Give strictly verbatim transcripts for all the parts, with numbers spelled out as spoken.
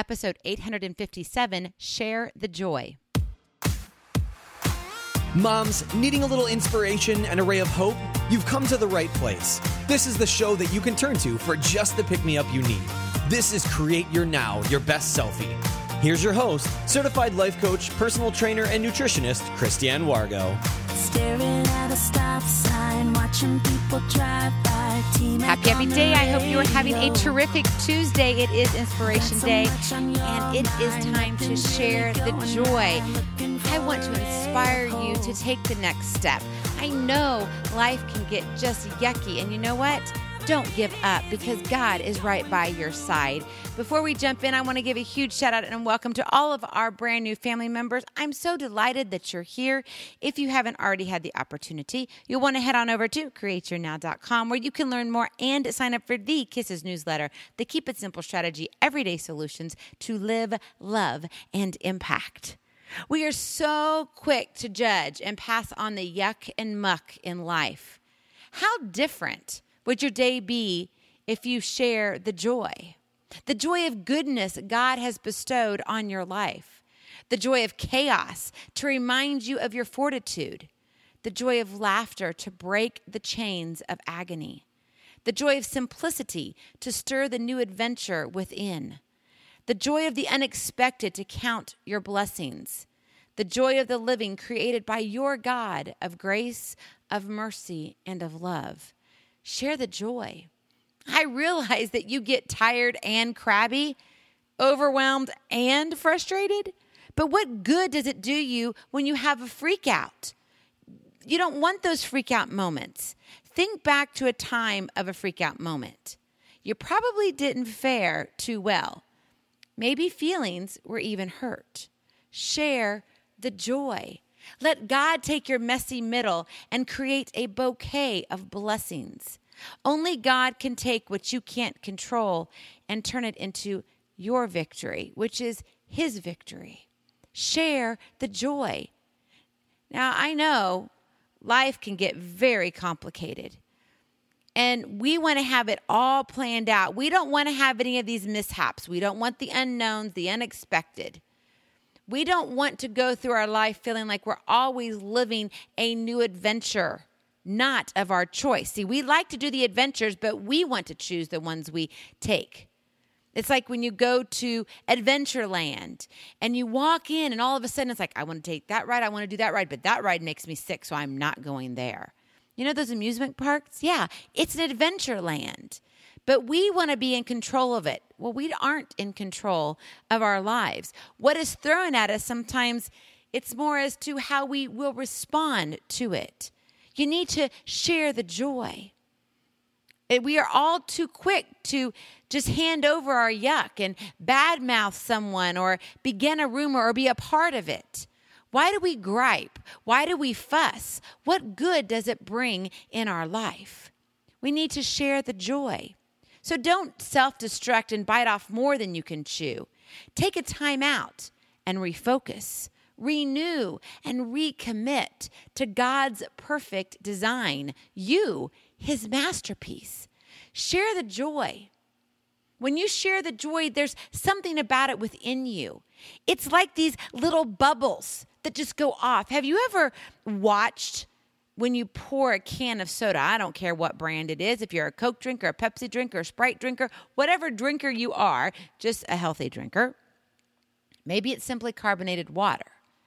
episode eight hundred fifty-seven, Share the Joy. Moms, needing a little inspiration and a ray of hope? You've come to the right place. This is the show that you can turn to for just the pick-me-up you need. This is Create Your Now, Your Best Selfie. Here's your host, certified life coach, personal trainer, and nutritionist, Christiane Wargo. Staring at a stop sign, watching people drive by. Happy, happy day. I hope you are having a terrific Tuesday. It is Inspiration Day, and it is time to share the joy. I want to inspire you to take the next step. I know life can get just yucky, and you know what? Don't give up, because God is right by your side. Before we jump in, I want to give a huge shout out and welcome to all of our brand new family members. I'm so delighted that you're here. If you haven't already had the opportunity, you'll want to head on over to create your now dot com, where you can learn more and sign up for the Kisses newsletter, the Keep It Simple Strategy, everyday solutions to live, love, and impact. We are so quick to judge and pass on the yuck and muck in life. How different would your day be if you share the joy? The joy of goodness God has bestowed on your life. The joy of chaos to remind you of your fortitude. The joy of laughter to break the chains of agony. The joy of simplicity to stir the new adventure within. The joy of the unexpected to count your blessings. The joy of the living created by your God of grace, of mercy, and of love. Share the joy. I realize that you get tired and crabby, overwhelmed and frustrated, but what good does it do you when you have a freak out? You don't want those freak out moments. Think back to a time of a freak out moment. You probably didn't fare too well. Maybe feelings were even hurt. Share the joy. Let God take your messy middle and create a bouquet of blessings. Only God can take what you can't control and turn it into your victory, which is His victory. Share the joy. Now, I know life can get very complicated, and we want to have it all planned out. We don't want to have any of these mishaps. We don't want the unknowns, the unexpected. We don't want to go through our life feeling like we're always living a new adventure, not of our choice. See, we like to do the adventures, but we want to choose the ones we take. It's like when you go to Adventureland and you walk in and all of a sudden it's like, I want to take that ride, I want to do that ride, but that ride makes me sick, so I'm not going there. You know those amusement parks? Yeah, it's an Adventureland. But we want to be in control of it. Well, we aren't in control of our lives. What is thrown at us sometimes, it's more as to how we will respond to it. You need to share the joy. We are all too quick to just hand over our yuck and badmouth someone or begin a rumor or be a part of it. Why do we gripe? Why do we fuss? What good does it bring in our life? We need to share the joy. So don't self-destruct and bite off more than you can chew. Take a time out and refocus. Renew and recommit to God's perfect design, you, His masterpiece. Share the joy. When you share the joy, there's something about it within you. It's like these little bubbles that just go off. Have you ever watched when you pour a can of soda? I don't care what brand it is. If you're a Coke drinker, a Pepsi drinker, a Sprite drinker, whatever drinker you are, just a healthy drinker. Maybe it's simply carbonated water.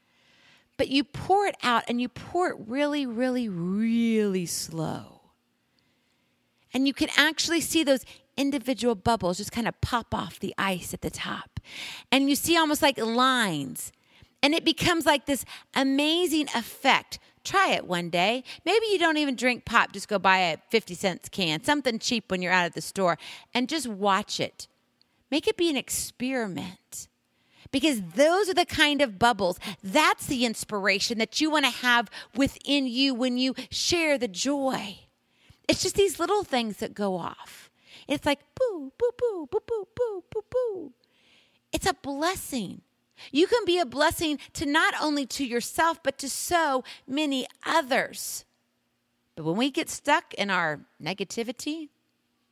But you pour it out and you pour it really, really, really slow. And you can actually see those individual bubbles just kind of pop off the ice at the top. And you see almost like lines. And it becomes like this amazing effect. Try it one day. Maybe you don't even drink pop. Just go buy a fifty cents can, something cheap when you're out at the store, and just watch it. Make it be an experiment. Because those are the kind of bubbles, that's the inspiration that you want to have within you when you share the joy. It's just these little things that go off. It's like boo, boo, boo, boo, boo, boo, boo, boo. It's a blessing. You can be a blessing to not only to yourself, but to so many others. But when we get stuck in our negativity,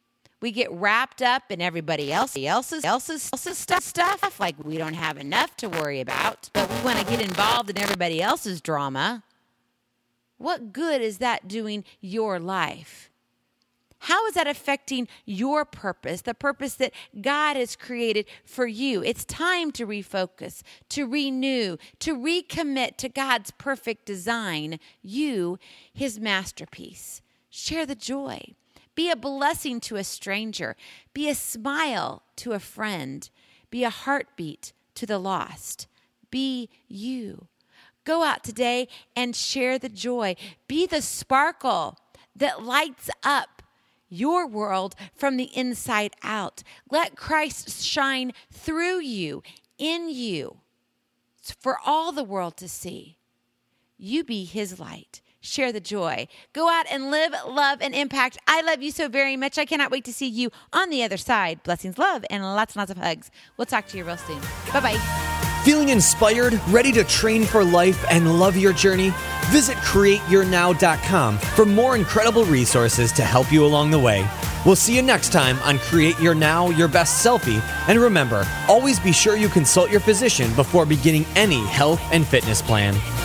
We get wrapped up in everybody else, else's, else's, else's stuff, stuff, like we don't have enough to worry about, but we want to get involved in everybody else's drama. What good is that doing your life? How is that affecting your purpose, the purpose that God has created for you? It's time to refocus, to renew, to recommit to God's perfect design, you, his masterpiece. Share the joy. Be a blessing to a stranger. Be a smile to a friend. Be a heartbeat to the lost. Be you. Go out today and share the joy. Be the sparkle that lights up your world from the inside out. Let Christ shine through you, in you, for all the world to see. You be his light. Share the joy. Go out and live, love, and impact. I love you so very much. I cannot wait to see you on the other side. Blessings, love, and lots and lots of hugs. We'll talk to you real soon. Bye-bye. Feeling inspired, ready to train for life, and love your journey? Visit create your now dot com for more incredible resources to help you along the way. We'll see you next time on Create Your Now, Your Best Selfie. And remember, always be sure you consult your physician before beginning any health and fitness plan.